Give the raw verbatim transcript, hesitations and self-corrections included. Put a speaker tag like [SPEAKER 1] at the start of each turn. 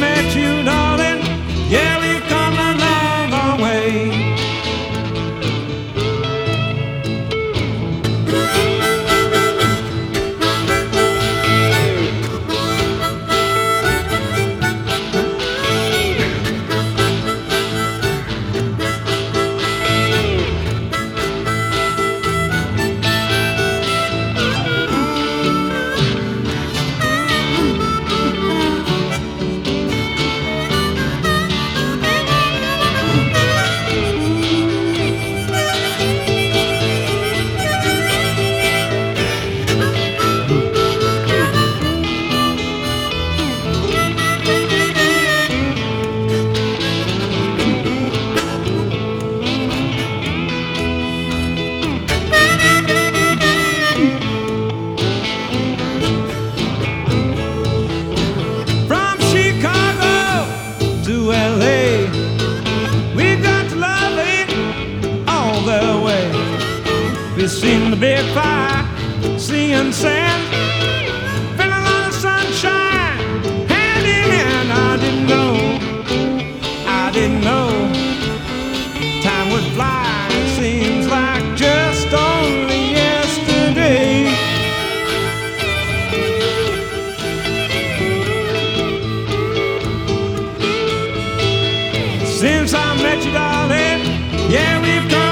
[SPEAKER 1] met you, darling, yeah, we've come a long, long way. L A, we got to love it all the way. We seen the big fire, seeing sand, feeling all the sunshine, hand in hand. I didn't know, I didn't know, time would fly. It seems like just only yesterday. Since I met you, darling, yeah, we've come